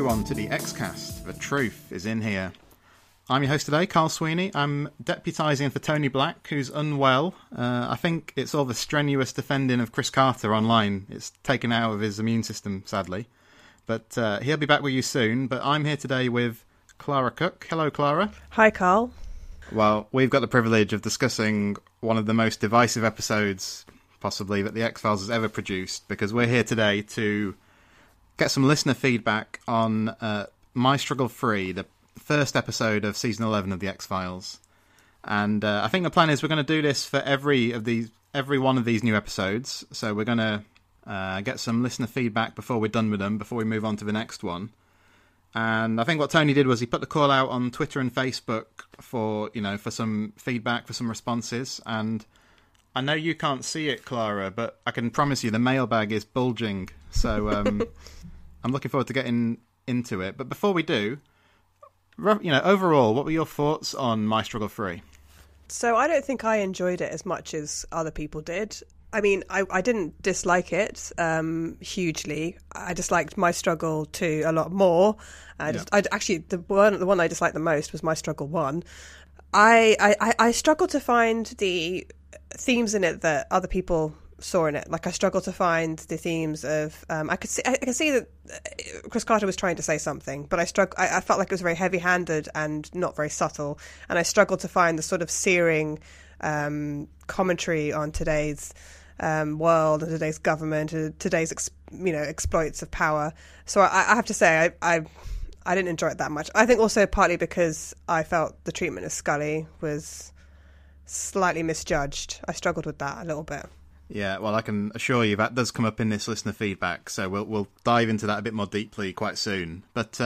everyone to the Xcast. The truth is in here. I'm your host today, Carl Sweeney. I'm deputising for Tony Black, who's unwell. I think it's all the strenuous defending of Chris Carter online. It's taken out of his immune system, sadly. But he'll be back with you soon. But I'm here today with Clara Cook. Hello, Clara. Hi, Carl. Well, we've got the privilege of discussing one of the most divisive episodes, possibly, that the X-Files has ever produced, because we're here today to get some listener feedback on My Struggle 3, the first episode of season 11 of the X-Files. And I think the plan is we're going to do this for every one of these new episodes. So we're going to get some listener feedback before we're done with them, before we move on to the next one. And I think what Tony did was he put the call out on Twitter and Facebook for some feedback, for some responses. And I know you can't see it, Clara, but I can promise you the mailbag is bulging. So I'm looking forward to getting into it. But before we do, overall, what were your thoughts on My Struggle 3? So I don't think I enjoyed it as much as other people did. I mean, I didn't dislike it hugely. I disliked My Struggle 2 a lot more. The one I disliked the most was My Struggle 1. I struggled to find the themes in it that other people saw in it. Like, I struggled to find the themes of I could see that Chris Carter was trying to say something, but I felt like it was very heavy-handed and not very subtle, and I struggled to find the sort of searing commentary on today's world and today's government and today's exploits of power. So I have to say I didn't enjoy it that much. I think also partly because I felt the treatment of Scully was slightly misjudged. I struggled with that a little bit. Yeah, well, I can assure you that does come up in this listener feedback, so we'll dive into that a bit more deeply quite soon. But,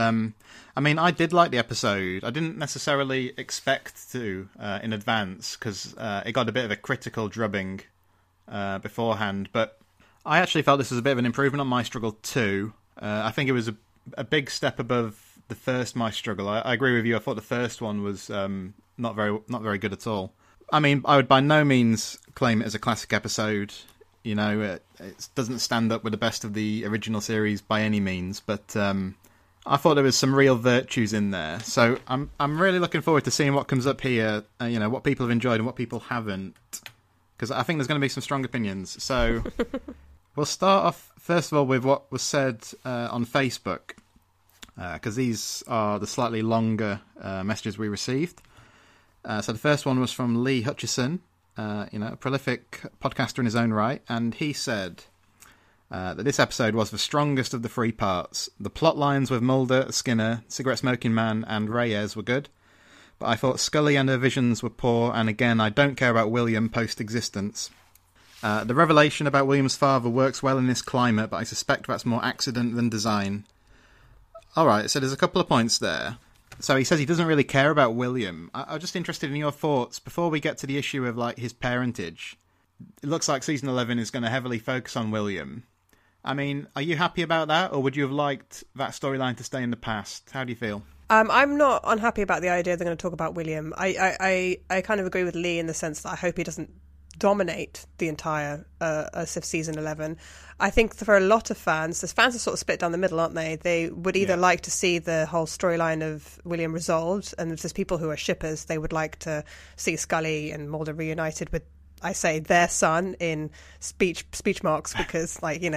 I did like the episode. I didn't necessarily expect to in advance, because it got a bit of a critical drubbing beforehand, but I actually felt this was a bit of an improvement on My Struggle 2. I think it was a big step above the first My Struggle. I agree with you. I thought the first one was not very good at all. I mean, I would by no means claim it as a classic episode. It doesn't stand up with the best of the original series by any means, but I thought there was some real virtues in there. So I'm really looking forward to seeing what comes up here, what people have enjoyed and what people haven't, because I think there's going to be some strong opinions. So we'll start off, first of all, with what was said on Facebook, because these are the slightly longer messages we received. So the first one was from Lee Hutchison, a prolific podcaster in his own right, and he said that this episode was the strongest of the three parts. The plot lines with Mulder, Skinner, Cigarette Smoking Man, and Reyes were good, but I thought Scully and her visions were poor, and again, I don't care about William post-existence. The revelation about William's father works well in this climate, but I suspect that's more accident than design. Alright, so there's a couple of points there. So he says he doesn't really care about William. I'm just interested in your thoughts before we get to the issue of his parentage. It looks like season 11 is going to heavily focus on William. I mean, are you happy about that, or would you have liked that storyline to stay in the past? How do you feel? I'm not unhappy about the idea they're going to talk about William. I kind of agree with Lee in the sense that I hope he doesn't dominate the entire season 11. I think for a lot of fans, the fans are sort of split down the middle, aren't they? They would either like to see the whole storyline of William resolved, and if there's people who are shippers, they would like to see Scully and Mulder reunited with, I say, their son in speech marks, because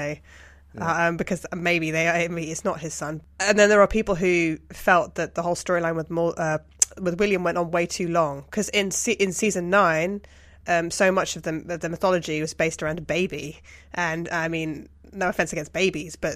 because maybe it's not his son. And then there are people who felt that the whole storyline with William went on way too long, because in season 9. So much of the mythology was based around a baby, and I mean, no offense against babies, but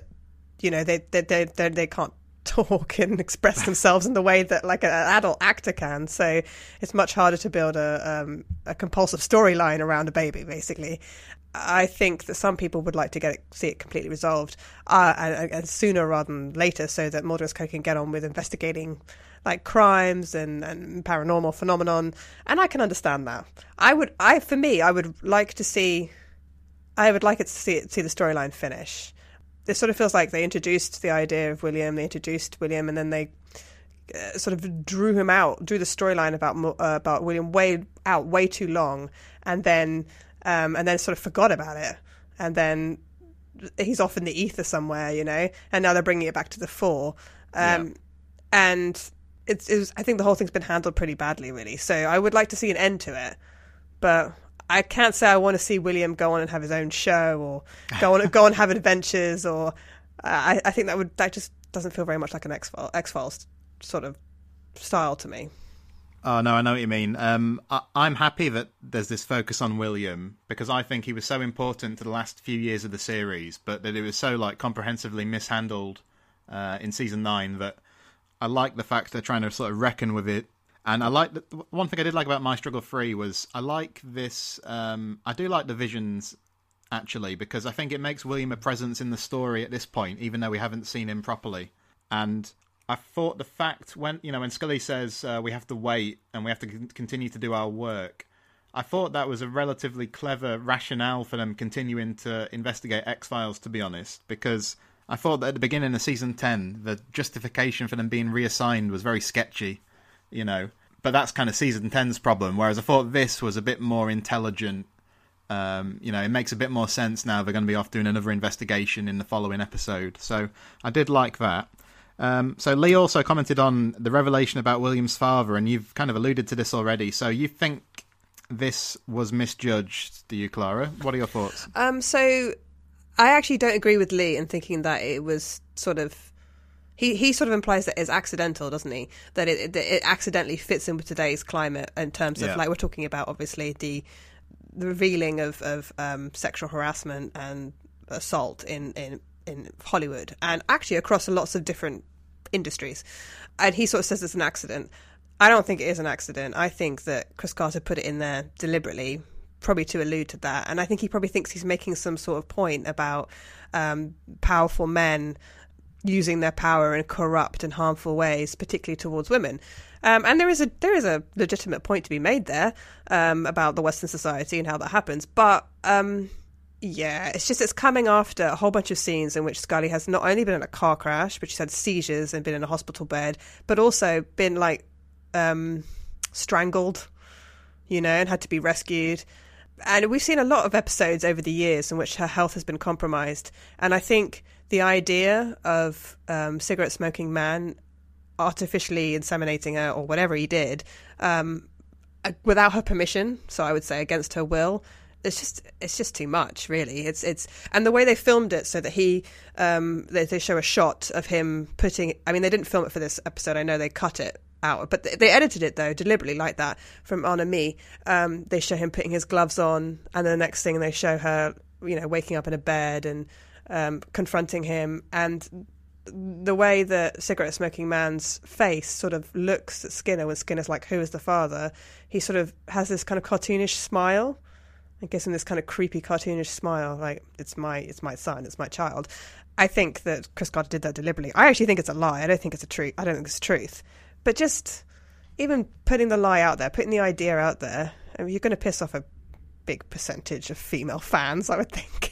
they can't talk and express themselves in the way that like an adult actor can. So it's much harder to build a compulsive storyline around a baby. Basically, I think that some people would like to see it completely resolved, and sooner rather than later, so that Mulder and Scully can get on with investigating like crimes and paranormal phenomenon, and I can understand that. I would like it to see the storyline finish. It sort of feels like they introduced the idea of William, and then they sort of drew the storyline about William way too long, and then sort of forgot about it, and then he's off in the ether somewhere, and now they're bringing it back to the fore. And I think the whole thing's been handled pretty badly, really. So I would like to see an end to it, but I can't say I want to see William go on and have his own show or go on and have adventures. Or I think that just doesn't feel very much like an X-Files sort of style to me. Oh, no, I know what you mean. I'm happy that there's this focus on William, because I think he was so important to the last few years of the series, but that it was so comprehensively mishandled in season 9 that I like the fact they're trying to sort of reckon with it. And I like one thing I did like about My Struggle 3 was I like this. I do like the visions, actually, because I think it makes William a presence in the story at this point, even though we haven't seen him properly. And I thought the fact when Scully says we have to wait and we have to continue to do our work, I thought that was a relatively clever rationale for them continuing to investigate X-Files, to be honest, because I thought that at the beginning of season 10, the justification for them being reassigned was very sketchy, but that's kind of season 10's problem, whereas I thought this was a bit more intelligent. It makes a bit more sense now they're going to be off doing another investigation in the following episode, so I did like that. So Lee also commented on the revelation about William's father, and you've kind of alluded to this already. So you think this was misjudged, do you, Clara? What are your thoughts? So I actually don't agree with Lee in thinking that it was sort of... He sort of implies that it's accidental, doesn't he? That it accidentally fits in with today's climate in terms of, we're talking about, obviously, the revealing of sexual harassment and assault in Hollywood, and actually across lots of different industries. And he sort of says it's an accident. I don't think it is an accident. I think that Chris Carter put it in there deliberately, probably to allude to that. And I think he probably thinks he's making some sort of point about powerful men using their power in corrupt and harmful ways, particularly towards women. And there is a legitimate point to be made there about the Western society and how that happens. But it's coming after a whole bunch of scenes in which Scully has not only been in a car crash, but she's had seizures and been in a hospital bed, but also been strangled, and had to be rescued. And we've seen a lot of episodes over the years in which her health has been compromised. And I think the idea of cigarette smoking man artificially inseminating her or whatever he did without her permission, so I would say against her will, it's just too much, really. It's and the way they filmed it, so that they show a shot of him putting. I mean, they didn't film it for this episode. I know they cut it out, but they edited it though deliberately like that from Anna Mi. They show him putting his gloves on, and then the next thing they show her, waking up in a bed and confronting him, and the way that cigarette smoking man's face sort of looks at Skinner when Skinner's like, "Who is the father?" He sort of has this kind of cartoonish smile. It gives him this kind of creepy cartoonish smile, like it's my son, it's my child. I think that Chris Carter did that deliberately. I actually think it's a lie. I don't think it's a truth. I don't think it's truth. But just even putting the lie out there, putting the idea out there, you're going to piss off a big percentage of female fans, I would think.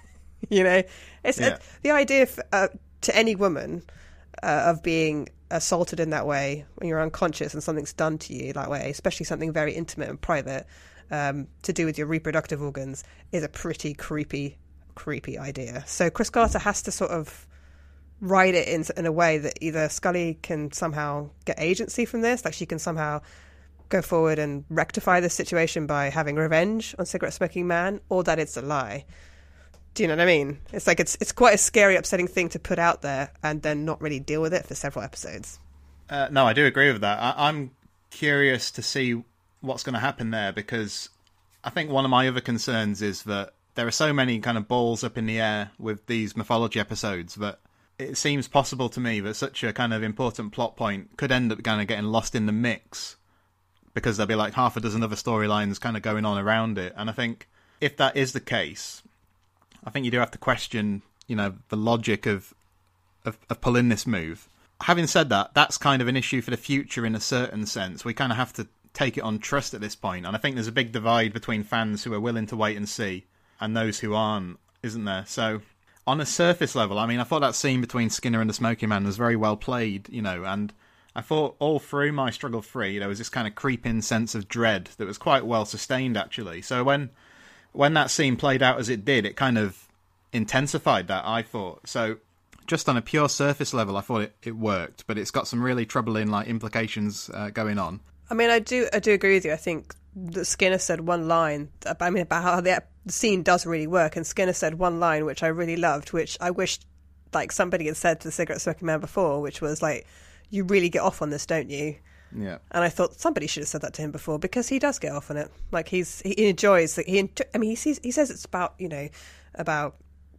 It's the idea to any woman of being assaulted in that way when you're unconscious and something's done to you that way, especially something very intimate and private, to do with your reproductive organs, is a pretty creepy idea. So Chris Carter has to sort of write it in a way that either Scully can somehow get agency from this, like she can somehow go forward and rectify this situation by having revenge on cigarette smoking man, or that it's a lie. Do you know what I mean? It's like it's quite a scary, upsetting thing to put out there and then not really deal with it for several episodes. No, I do agree with that. I'm curious to see what's going to happen there, because I think one of my other concerns is that there are so many kind of balls up in the air with these mythology episodes that it seems possible to me that such a kind of important plot point could end up kind of getting lost in the mix, because there'll be like half a dozen other storylines kind of going on around it. And I think if that is the case, I think you do have to question, the logic of pulling this move. Having said that, that's kind of an issue for the future in a certain sense. We kind of have to take it on trust at this point, and I think there's a big divide between fans who are willing to wait and see and those who aren't, isn't there? So on a surface level, I mean, I thought that scene between Skinner and the Smoking Man was very well played, and I thought all through My Struggle 3 there was this kind of creeping sense of dread that was quite well sustained, actually. So when that scene played out as it did, it kind of intensified that, I thought. So just on a pure surface level, I thought it worked, but it's got some really troubling like implications going on. I mean, I do agree with you. I think that Skinner said one line, about how the scene does really work, and Skinner said one line which I really loved, which I wish like somebody had said to the cigarette smoking man before, which was like, "You really get off on this, don't you?" Yeah. And I thought somebody should have said that to him before, because he does get off on it. Like he enjoys. He says it's about about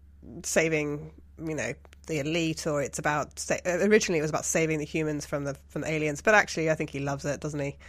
saving the elite, or it's about originally it was about saving the humans from the aliens, but actually I think he loves it, doesn't he?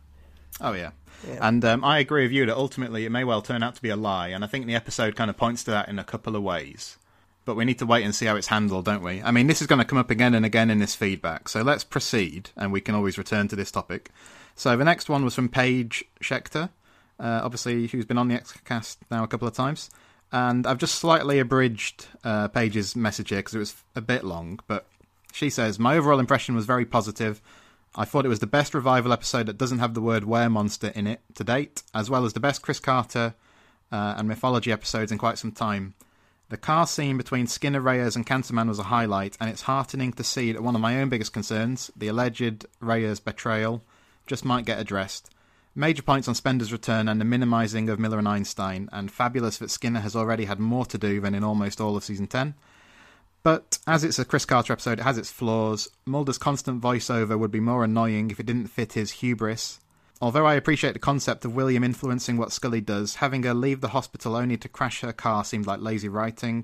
Oh yeah. And I agree with you that ultimately it may well turn out to be a lie, and I think the episode kind of points to that in a couple of ways. But we need to wait and see how it's handled, don't we? I mean, this is going to come up again and again in this feedback, so let's proceed, and we can always return to this topic. So the next one was from Paige Schechter, obviously who's been on the XCast now a couple of times. And I've just slightly abridged Paige's message here because it was a bit long, but she says, "My overall impression was very positive. I thought it was the best revival episode that doesn't have the word weremonster in it to date, as well as the best Chris Carter and mythology episodes in quite some time. The car scene between Skinner, Reyes and Cancerman was a highlight, and it's heartening to see that one of my own biggest concerns, the alleged Reyes betrayal, just might get addressed. Major points on Spender's return and the minimising of Miller and Einstein, and fabulous that Skinner has already had more to do than in almost all of Season 10. But as it's a Chris Carter episode, it has its flaws. Mulder's constant voiceover would be more annoying if it didn't fit his hubris. Although I appreciate the concept of William influencing what Scully does, having her leave the hospital only to crash her car seemed like lazy writing.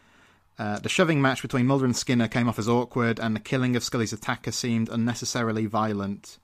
The shoving match between Mulder and Skinner came off as awkward, and the killing of Scully's attacker seemed unnecessarily violent."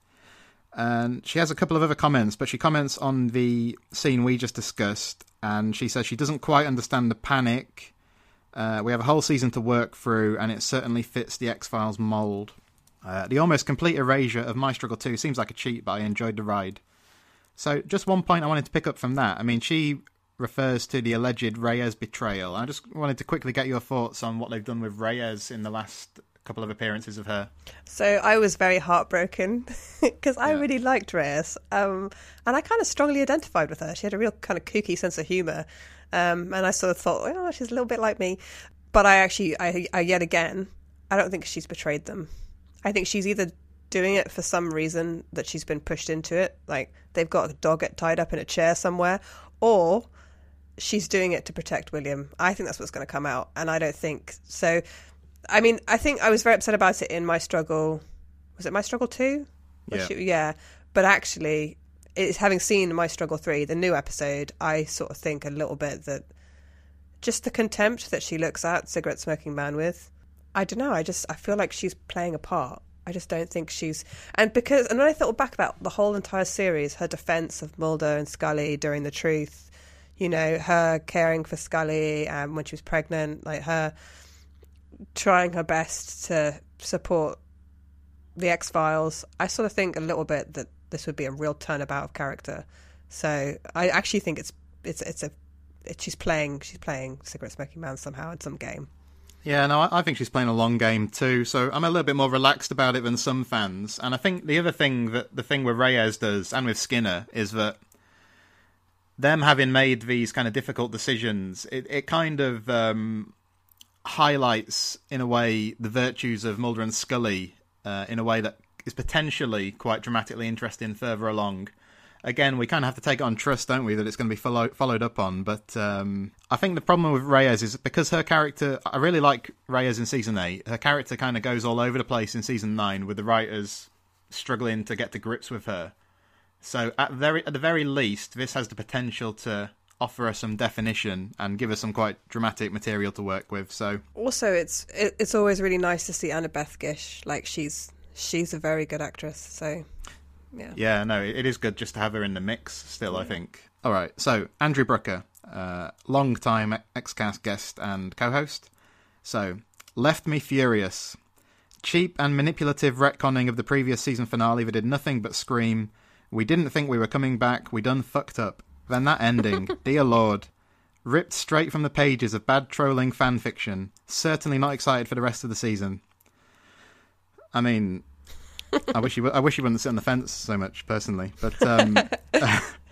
And she has a couple of other comments, but she comments on the scene we just discussed, and she says she doesn't quite understand the panic. We have a whole season to work through, and it certainly fits the X-Files mould. The almost complete erasure of My Struggle 2 seems like a cheat, but I enjoyed the ride. So just one point I wanted to pick up from that. I mean, she refers to the alleged Reyes betrayal. I just wanted to quickly get your thoughts on what they've done with Reyes in the last couple of appearances of her. So I was very heartbroken because I really liked Reyes, and I kind of strongly identified with her. She had a real kind of kooky sense of humour, and I sort of thought, oh, she's a little bit like me. But I yet again, I don't think she's betrayed them. I think she's either doing it for some reason that she's been pushed into it, like they've got a dog tied up in a chair somewhere, or she's doing it to protect William. I think that's what's going to come out, and I don't think so. I mean, I think I was very upset about it in My Struggle. Was it My Struggle 2? Yeah. But actually, it's having seen My Struggle 3, the new episode, I sort of think a little bit that just the contempt that she looks at Cigarette Smoking Man with, I don't know, I feel like she's playing a part. I just don't think she's... And when I thought back about the whole entire series, her defence of Mulder and Scully during The Truth, her caring for Scully when she was pregnant, like her trying her best to support the X-Files, I sort of think a little bit that this would be a real turnabout of character. So I actually think she's playing Cigarette Smoking Man somehow in some game. Yeah, no, I think she's playing a long game too, so I'm a little bit more relaxed about it than some fans. And I think the other thing the thing with Reyes does, and with Skinner, is that them having made these kind of difficult decisions, it kind of highlights, in a way, the virtues of Mulder and Scully in a way that is potentially quite dramatically interesting further along. Again, we kind of have to take it on trust, don't we, that it's going to be followed up on. But I think the problem with Reyes is because her character... I really like Reyes in Season 8. Her character kind of goes all over the place in Season 9, with the writers struggling to get to grips with her. So at the very least, this has the potential to offer us some definition and give us some quite dramatic material to work with. So also, it's always really nice to see Annabeth Gish. Like, she's a very good actress, so... Yeah, no, it is good just to have her in the mix still, I think. All right, so Andrew Brooker, long-time XCast guest and co-host. So, left me furious. Cheap and manipulative retconning of the previous season finale that did nothing but scream, "We didn't think we were coming back, we done fucked up." Then that ending, dear lord. Ripped straight from the pages of bad trolling fan fiction. Certainly not excited for the rest of the season. I mean... I wish you wouldn't sit on the fence so much, personally. But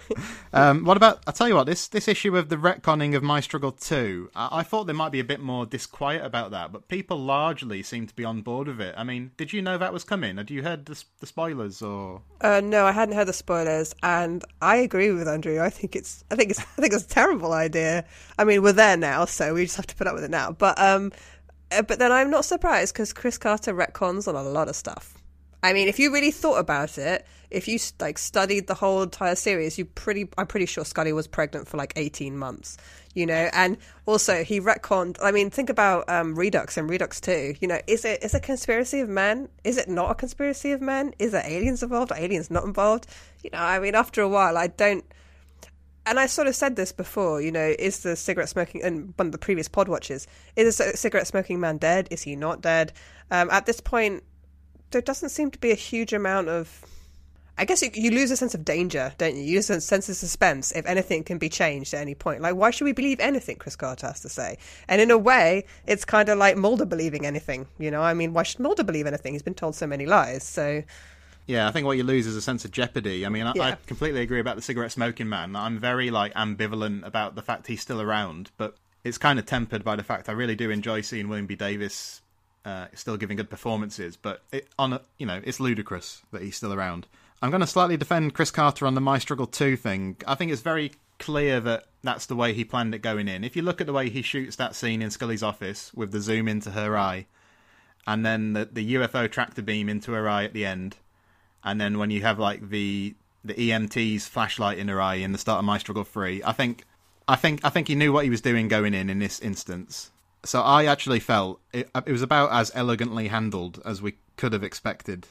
What about, I'll tell you what, this issue of the retconning of My Struggle 2, I thought they might be a bit more disquiet about that, but people largely seem to be on board with it. I mean, did you know that was coming? Had you heard the spoilers or? No, I hadn't heard the spoilers, and I agree with Andrew. I think it's a terrible idea. I mean, we're there now, so we just have to put up with it now. But then I'm not surprised because Chris Carter retcons on a lot of stuff. I mean, if you really thought about it, if you studied the whole entire series, I'm pretty sure Scully was pregnant for 18 months, and also he retconned. I mean, think about Redux and Redux 2. Is it a conspiracy of men? Is it not a conspiracy of men? Is there aliens involved? Are aliens not involved? I mean, after a while, I don't. And I sort of said this before, is the cigarette smoking, in one of the previous pod watches, is a cigarette smoking man dead? Is he not dead? At this point, there doesn't seem to be a huge amount of, I guess you lose a sense of danger, don't you? You lose a sense of suspense if anything can be changed at any point. Why should we believe anything Chris Carter has to say? And in a way, it's kind of like Mulder believing anything, I mean, why should Mulder believe anything? He's been told so many lies, so... Yeah, I think what you lose is a sense of jeopardy. I mean, Yeah. I completely agree about the cigarette smoking man. I'm very, ambivalent about the fact he's still around, but it's kind of tempered by the fact I really do enjoy seeing William B. Davis still giving good performances, but it's ludicrous that he's still around. I'm going to slightly defend Chris Carter on the My Struggle 2 thing. I think it's very clear that that's the way he planned it going in. If you look at the way he shoots that scene in Scully's office with the zoom into her eye, and then the UFO tractor beam into her eye at the end, and then when you have the EMT's flashlight in her eye in the start of My Struggle 3, I think he knew what he was doing going in this instance. So I actually felt it was about as elegantly handled as we could have expected,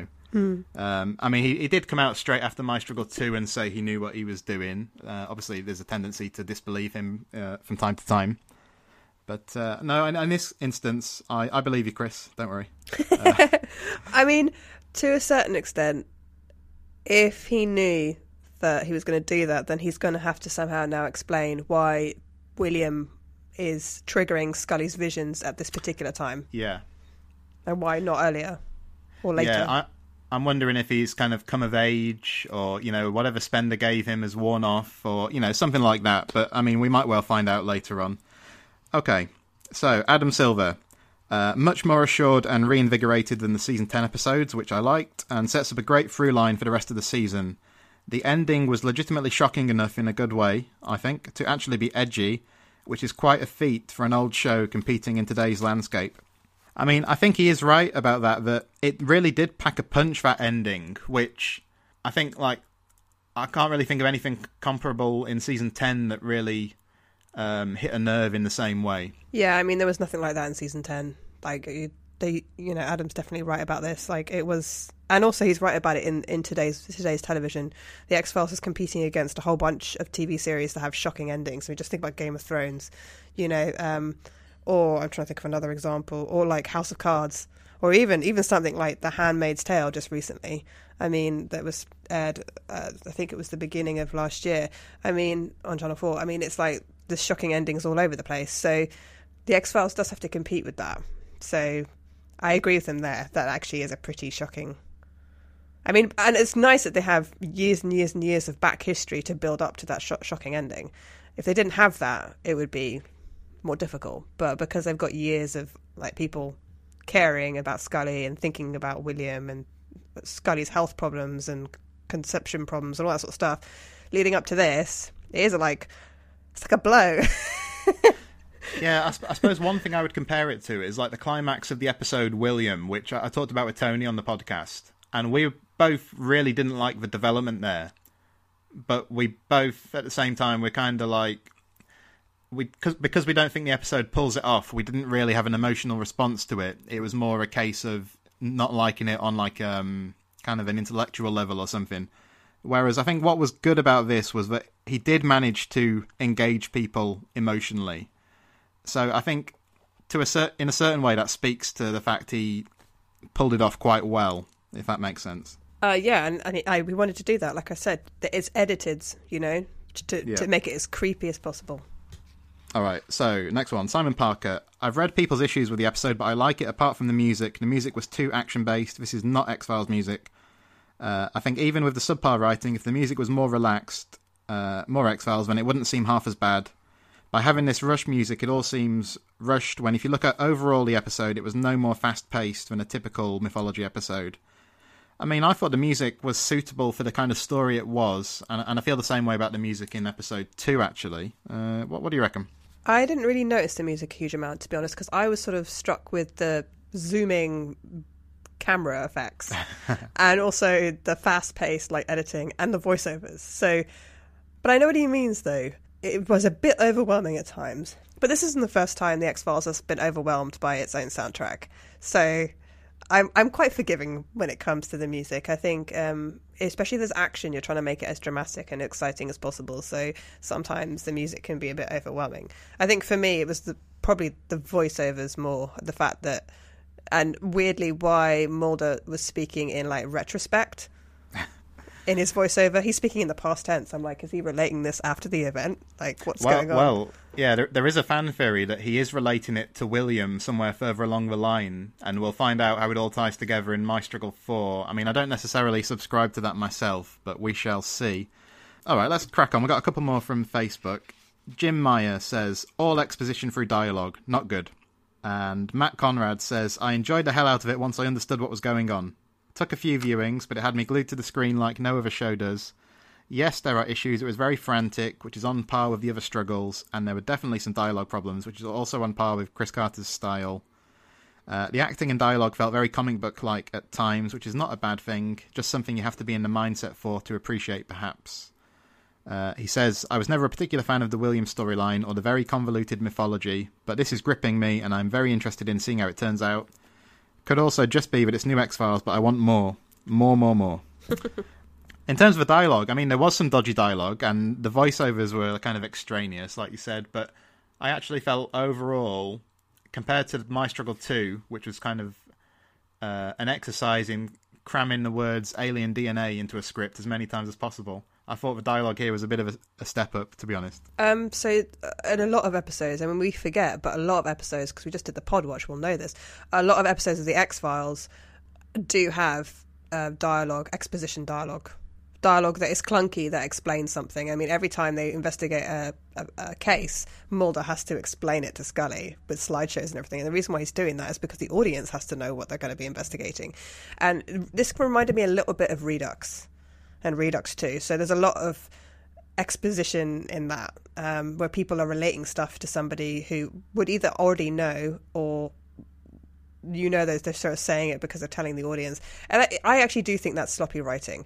I mean, he did come out straight after My Struggle 2 and say he knew what he was doing. Obviously, there's a tendency to disbelieve him from time to time. But no, in this instance, I believe you, Chris. Don't worry. I mean, to a certain extent, if he knew that he was going to do that, then he's going to have to somehow now explain why William is triggering Scully's visions at this particular time. Yeah. And why not earlier or later. Yeah, I'm wondering if he's kind of come of age or, whatever Spender gave him has worn off or, something like that. But, I mean, we might well find out later on. Okay, so Adam Silver. Much more assured and reinvigorated than the season 10 episodes, which I liked, and sets up a great through line for the rest of the season. The ending was legitimately shocking enough in a good way, I think, to actually be edgy, which is quite a feat for an old show competing in today's landscape. I mean, I think he is right about that it really did pack a punch, that ending, which I think, I can't really think of anything comparable in season 10 that really hit a nerve in the same way. Yeah, I mean, there was nothing like that in season 10. Adam's definitely right about this. It was, and also he's right about it in today's television. The X-Files is competing against a whole bunch of TV series that have shocking endings. I mean, just think about Game of Thrones, or I'm trying to think of another example, or House of Cards, or even something like The Handmaid's Tale just recently. I mean, that was aired, I think it was the beginning of last year. I mean, on Channel 4. I mean, it's there's shocking endings all over the place. So the X-Files does have to compete with that. So I agree with them there. That actually is a pretty shocking... I mean, and it's nice that they have years and years and years of back history to build up to that shocking ending. If they didn't have that, it would be more difficult. But because they've got years of people caring about Scully and thinking about William and Scully's health problems and conception problems and all that sort of stuff, leading up to this, it is it's like a blow. Yeah, I suppose one thing I would compare it to is the climax of the episode William, which I talked about with Tony on the podcast, and we both really didn't like the development there, but we both at the same time we're kind of because we don't think the episode pulls it off, we didn't really have an emotional response to it. It was more a case of not liking it on kind of an intellectual level or something. Whereas I think what was good about this was that he did manage to engage people emotionally. So I think in a certain way that speaks to the fact he pulled it off quite well, if that makes sense. Yeah, and we wanted to do that. Like I said, it's edited, to make it as creepy as possible. All right, so next one, Simon Parker. I've read people's issues with the episode, but I like it apart from the music. The music was too action-based. This is not X-Files music. I think even with the subpar writing, if the music was more relaxed, more X-Files, then it wouldn't seem half as bad. By having this rush music, it all seems rushed when if you look at overall the episode, it was no more fast-paced than a typical mythology episode. I mean, I thought the music was suitable for the kind of story it was, and I feel the same way about the music in episode 2, actually. What do you reckon? I didn't really notice the music a huge amount, to be honest, because I was sort of struck with the zooming camera effects and also the fast-paced like editing and the voiceovers. So, but I know what he means, though. It was a bit overwhelming at times. But this isn't the first time the X-Files has been overwhelmed by its own soundtrack. So I'm quite forgiving when it comes to the music. I think, especially if there's action, you're trying to make it as dramatic and exciting as possible. So sometimes the music can be a bit overwhelming. I think for me, it was probably the voiceovers more, the fact that, and weirdly why Mulder was speaking in like retrospect. In his voiceover, he's speaking in the past tense. I'm like, is he relating this after the event? Like, what's going on? Well, yeah, there is a fan theory that he is relating it to William somewhere further along the line, and we'll find out how it all ties together in My Struggle 4. I mean, I don't necessarily subscribe to that myself, but we shall see. All right, let's crack on. We've got a couple more from Facebook. Jim Meyer says, all exposition through dialogue, not good. And Matt Conrad says, I enjoyed the hell out of it once I understood what was going on. Took a few viewings, but it had me glued to the screen like no other show does. Yes, there are issues. It was very frantic, which is on par with the other struggles, and there were definitely some dialogue problems, which is also on par with Chris Carter's style. The acting and dialogue felt very comic book-like at times, which is not a bad thing, just something you have to be in the mindset for to appreciate, perhaps. He says, I was never a particular fan of the Williams storyline or the very convoluted mythology, but this is gripping me, and I'm very interested in seeing how it turns out. Could also just be that it's new X-Files, but I want more. More. In terms of the dialogue, I mean, there was some dodgy dialogue, and the voiceovers were kind of extraneous, like you said, but I actually felt overall, compared to My Struggle 2, which was kind of an exercise in cramming the words alien DNA into a script as many times as possible, I thought the dialogue here was a bit of a step up, to be honest. So in a lot of episodes, I mean, we forget, but a lot of episodes, because we just did the pod watch, we'll know this, a lot of episodes of the X-Files do have exposition dialogue that is clunky, that explains something. I mean, every time they investigate a case, Mulder has to explain it to Scully with slideshows and everything. And the reason why he's doing that is because the audience has to know what they're going to be investigating. And this reminded me a little bit of Redux and Redux 2. So there's a lot of exposition in that, where people are relating stuff to somebody who would either already know or they're sort of saying it because they're telling the audience. And I actually do think that's sloppy writing.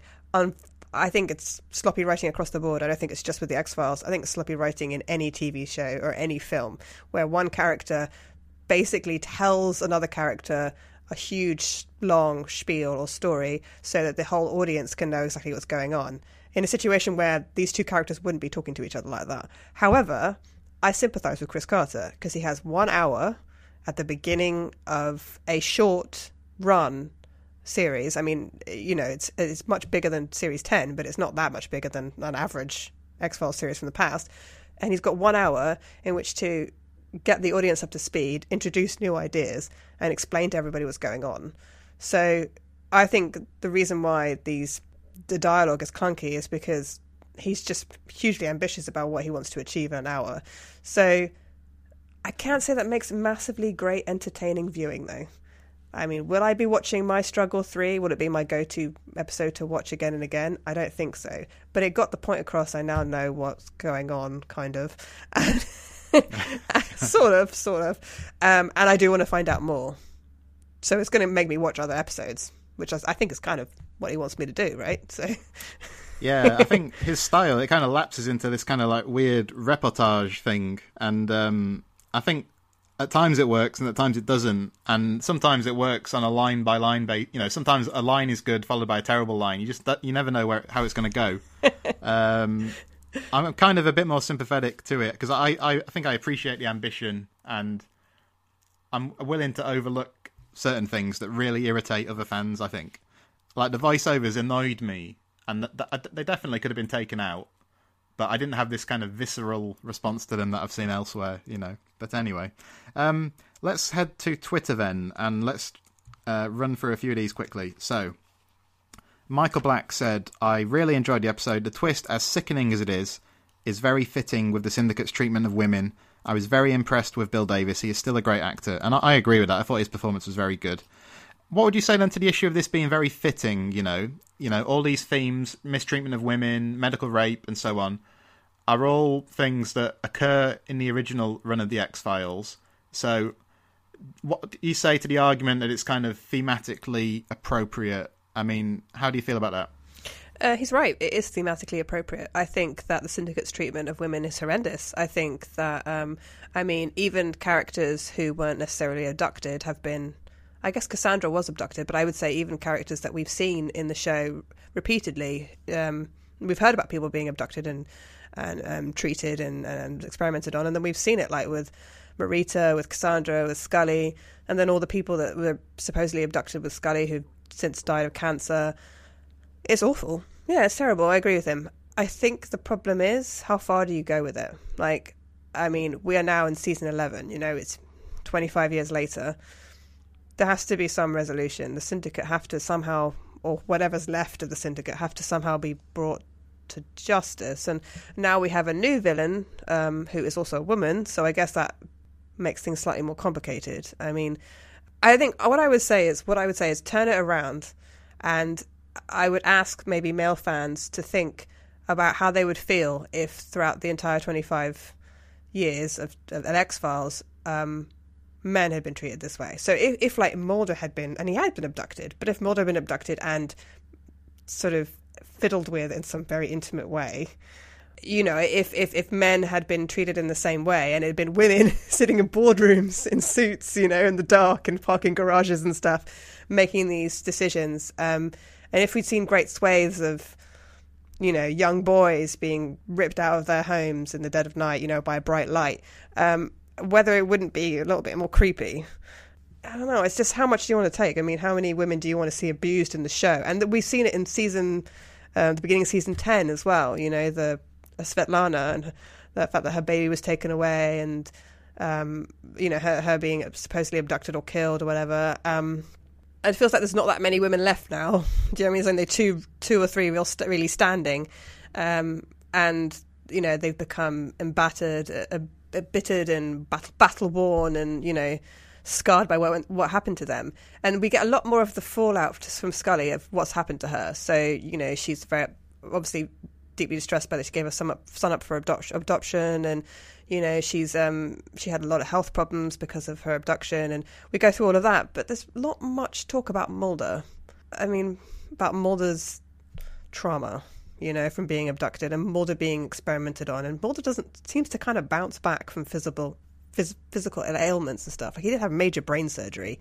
I think it's sloppy writing across the board. I don't think it's just with the X-Files. I think it's sloppy writing in any TV show or any film where one character basically tells another character a huge, long spiel or story so that the whole audience can know exactly what's going on, in a situation where these two characters wouldn't be talking to each other like that. However, I sympathise with Chris Carter because he has 1 hour at the beginning of a short run series. I mean, it's much bigger than Series 10, but it's not that much bigger than an average X-Files series from the past. And he's got 1 hour in which to get the audience up to speed, introduce new ideas, and explain to everybody what's going on. So I think the reason why the dialogue is clunky is because he's just hugely ambitious about what he wants to achieve in an hour. So I can't say that makes massively great entertaining viewing, though. I mean, will I be watching My Struggle 3? Will it be my go-to episode to watch again and again? I don't think so. But it got the point across. I now know what's going on, kind of. Sort of. And I do want to find out more. So it's going to make me watch other episodes, which I think is kind of what he wants me to do, right? So yeah, I think his style, it kind of lapses into this kind of like weird reportage thing. And I think at times it works and at times it doesn't. And sometimes it works on a line-by-line base. Sometimes a line is good followed by a terrible line. You never know how it's going to go. I'm kind of a bit more sympathetic to it because I think I appreciate the ambition and I'm willing to overlook certain things that really irritate other fans, I think. Like, the voiceovers annoyed me, and they definitely could have been taken out, but I didn't have this kind of visceral response to them that I've seen elsewhere, But anyway, let's head to Twitter then, and let's run through a few of these quickly. So, Michael Black said, I really enjoyed the episode. The twist, as sickening as it is very fitting with the Syndicate's treatment of women. I was very impressed with Bill Davis. He is still a great actor. And I agree with that. I thought his performance was very good. What would you say then to the issue of this being very fitting, you know, all these themes, mistreatment of women, medical rape, and so on, are all things that occur in the original run of The X-Files. So what do you say to the argument that it's kind of thematically appropriate? I mean, how do you feel about that? He's right. It is thematically appropriate. I think that the Syndicate's treatment of women is horrendous. I think that, even characters who weren't necessarily abducted have been... I guess Cassandra was abducted, but I would say even characters that we've seen in the show repeatedly, we've heard about people being abducted and treated and experimented on, and then we've seen it like with Marita, with Cassandra, with Scully, and then all the people that were supposedly abducted with Scully who've since died of cancer. It's awful. Yeah, it's terrible. I agree with him. I think the problem is, how far do you go with it? Like, I mean, we are now in season 11, it's 25 years later. There has to be some resolution. The Syndicate have to somehow, or whatever's left of the Syndicate, have to somehow be brought to justice. And now we have a new villain who is also a woman, so I guess that makes things slightly more complicated. I mean, I think what I would say is turn it around, and I would ask maybe male fans to think about how they would feel if throughout the entire 25 years of X-Files, men had been treated this way. So if like Mulder had been, and he had been abducted, but if Mulder had been abducted and sort of fiddled with in some very intimate way, if men had been treated in the same way, and it had been women sitting in boardrooms in suits, in the dark and parking garages and stuff, making these decisions, and if we'd seen great swathes of, young boys being ripped out of their homes in the dead of night, by a bright light, whether it wouldn't be a little bit more creepy. I don't know. It's just, how much do you want to take? I mean, how many women do you want to see abused in the show? And we've seen it in the beginning of season 10 as well. The Svetlana and the fact that her baby was taken away, and her being supposedly abducted or killed or whatever. It feels like there's not that many women left now. Do you know what I mean? There's only two or three really standing, and they've become embittered, bittered and battle worn, and scarred by what happened to them. And we get a lot more of the fallout from Scully of what's happened to her. So she's very obviously deeply distressed by that. She gave her son up for adoption, and she had a lot of health problems because of her abduction, and we go through all of that. But there's not much talk about Mulder. I mean, about Mulder's trauma, from being abducted, and Mulder being experimented on. And Mulder seems to kind of bounce back from physical ailments and stuff. Like, he did have major brain surgery,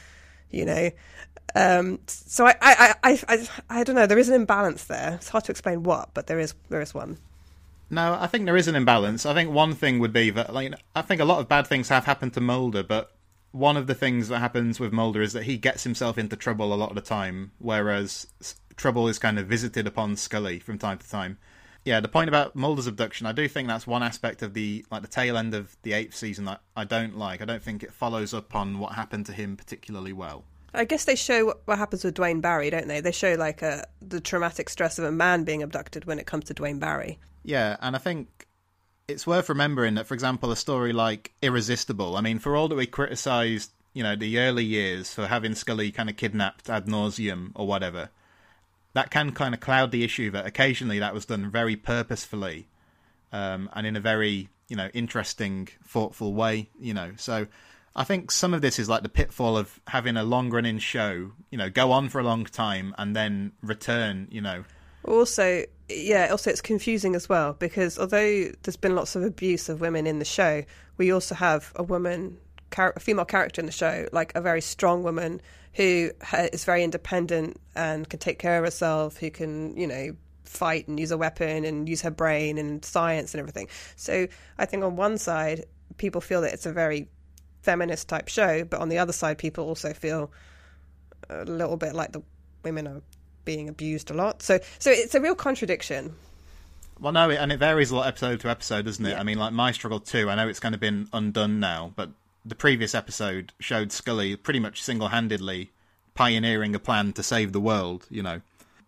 So I don't know. There is an imbalance there. It's hard to explain what, but there is one. No, I think there is an imbalance. I think one thing would be that, I think a lot of bad things have happened to Mulder, but one of the things that happens with Mulder is that he gets himself into trouble a lot of the time, whereas trouble is kind of visited upon Scully from time to time. Yeah, the point about Mulder's abduction, I do think that's one aspect of the tail end of the 8th season that I don't like. I don't think it follows up on what happened to him particularly well. I guess they show what happens with Dwayne Barry, don't they? They show the traumatic stress of a man being abducted when it comes to Dwayne Barry. Yeah, and I think it's worth remembering that, for example, a story like Irresistible, I mean, for all that we criticised, the early years for having Scully kind of kidnapped ad nauseum or whatever, that can kind of cloud the issue that occasionally that was done very purposefully, and in a very, interesting, thoughtful way, So I think some of this is like the pitfall of having a long-running show, go on for a long time and then return, Also, it's confusing as well, because although there's been lots of abuse of women in the show, we also have a female character in the show, like a very strong woman who is very independent and can take care of herself, who can, fight and use a weapon and use her brain and science and everything. So I think on one side, people feel that it's a very feminist type show, but on the other side, people also feel a little bit like the women are being abused a lot. So it's a real contradiction. Well, no, and it varies a lot episode to episode, doesn't it? Yeah. I mean, like My Struggle 2, I know it's kind of been undone now, but the previous episode showed Scully pretty much single-handedly pioneering a plan to save the world,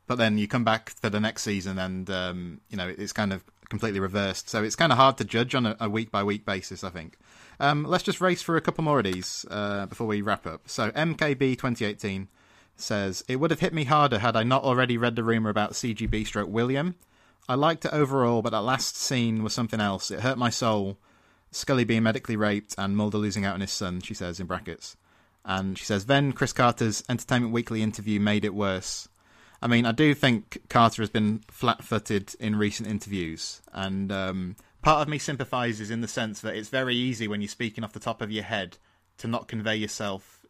but then you come back for the next season and, it's kind of completely reversed. So it's kind of hard to judge on a week-by-week basis, I think. Let's just race through a couple more of these before we wrap up. So MKB 2018 says, it would have hit me harder had I not already read the rumour about CGB/William. I liked it overall, but that last scene was something else. It hurt my soul. Scully being medically raped and Mulder losing out on his son, she says in brackets. And she says, then Chris Carter's Entertainment Weekly interview made it worse. I mean, I do think Carter has been flat-footed in recent interviews, and part of me sympathises in the sense that it's very easy when you're speaking off the top of your head to not convey yourself,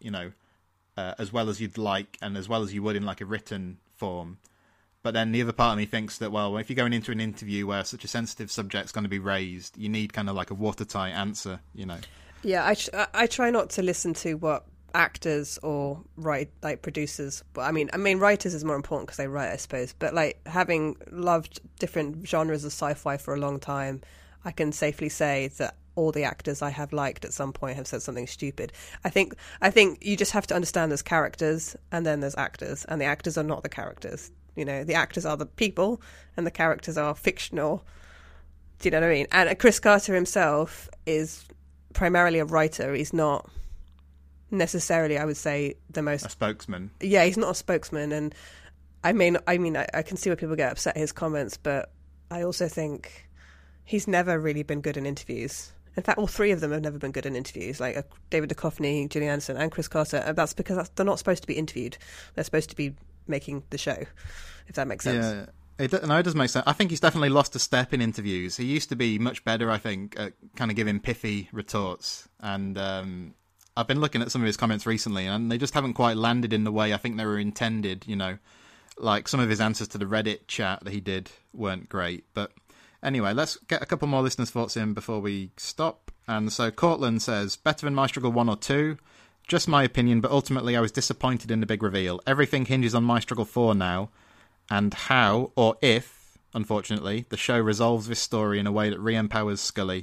as well as you'd like and as well as you would in like a written form. But then the other part of me thinks that, well, if you're going into an interview where such a sensitive subject's going to be raised, you need kind of like a watertight answer, Yeah, I try not to listen to what actors or producers, but I mean writers is more important because they write, I suppose, but like having loved different genres of sci-fi for a long time, I can safely say that all the actors I have liked at some point have said something stupid. I think you just have to understand there's characters and then there's actors, and the actors are not the characters. The actors are the people and the characters are fictional. Do you know what I mean? And Chris Carter himself is primarily a writer. He's not necessarily, I would say, the most... A spokesman. Yeah, he's not a spokesman. And I can see why people get upset at his comments, but I also think he's never really been good in interviews. In fact, all three of them have never been good in interviews, like David Duchovny, Gillian Anderson, and Chris Carter. And that's because they're not supposed to be interviewed. They're supposed to be making the show, if that makes sense. Yeah. It does make sense. I think he's definitely lost a step in interviews. He used to be much better, I think, at kind of giving pithy retorts. And I've been looking at some of his comments recently, and they just haven't quite landed in the way I think they were intended, Like some of his answers to the Reddit chat that he did weren't great. But anyway, let's get a couple more listeners' thoughts in before we stop. And so Cortland says, better than My Struggle 1 or 2. Just my opinion, but ultimately I was disappointed in the big reveal. Everything hinges on My Struggle 4 now, and how, or if, unfortunately, the show resolves this story in a way that re-empowers Scully.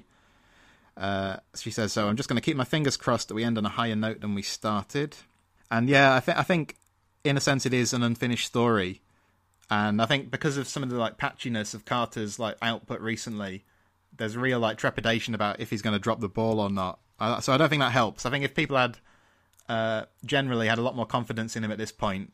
She says, so I'm just going to keep my fingers crossed that we end on a higher note than we started. And yeah, I think in a sense it is an unfinished story. And I think because of some of the like patchiness of Carter's like output recently, there's real like trepidation about if he's going to drop the ball or not. So I don't think that helps. I think if people had generally had a lot more confidence in him at this point,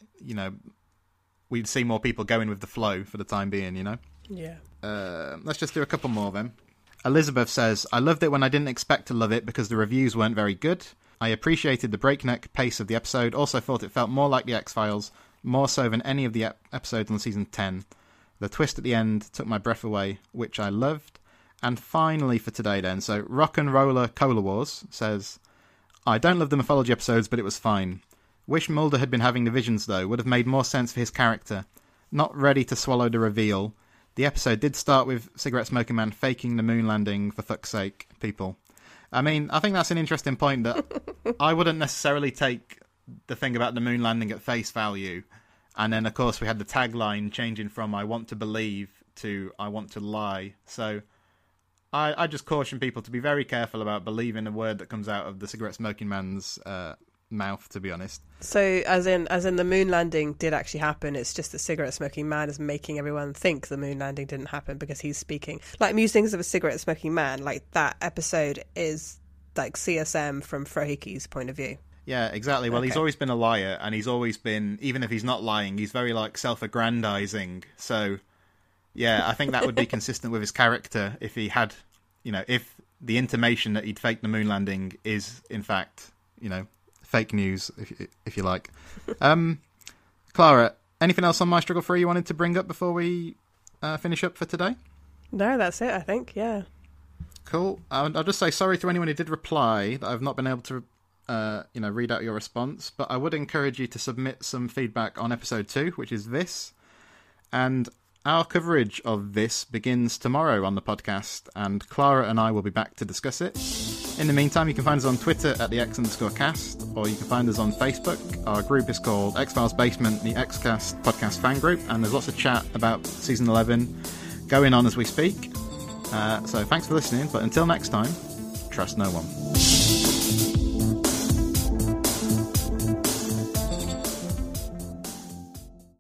we'd see more people going with the flow for the time being, Yeah. Let's just do a couple more then. Elizabeth says, I loved it when I didn't expect to love it because the reviews weren't very good. I appreciated the breakneck pace of the episode. Also thought it felt more like the X-Files, more so than any of the episodes on season 10. The twist at the end took my breath away, which I loved. And finally for today then, so Rock and Roller Cola Wars says, I don't love the mythology episodes, but it was fine. Wish Mulder had been having the visions, though. Would have made more sense for his character. Not ready to swallow the reveal. The episode did start with Cigarette Smoking Man faking the moon landing, for fuck's sake, people. I mean, I think that's an interesting point that I wouldn't necessarily take the thing about the moon landing at face value. And then, of course, we had the tagline changing from I want to believe to I want to lie. So I just caution people to be very careful about believing a word that comes out of the Cigarette Smoking Man's mouth, to be honest. So as in the moon landing did actually happen, it's just the Cigarette Smoking Man is making everyone think the moon landing didn't happen because he's speaking. Like Musings of a Cigarette Smoking Man, like that episode is like CSM from Frohiki's point of view. Yeah, exactly. Well, He's always been a liar, and he's always been, even if he's not lying, he's very like self-aggrandizing. So yeah, I think that would be consistent with his character if he had, if the intimation that he'd faked the moon landing is in fact, fake news, if you like. Clara, anything else on My Struggle 3 you wanted to bring up before we finish up for today? No, that's it, I think, yeah. Cool. I'll just say sorry to anyone who did reply that I've not been able to read out your response, but I would encourage you to submit some feedback on episode 2, which is this. And our coverage of this begins tomorrow on the podcast, and Clara and I will be back to discuss it. In the meantime, you can find us on Twitter at the X_cast, or you can find us on Facebook. Our group is called X-Files Basement, the Xcast podcast fan group, and there's lots of chat about season 11 going on as we speak. So thanks for listening, but until next time, trust no one.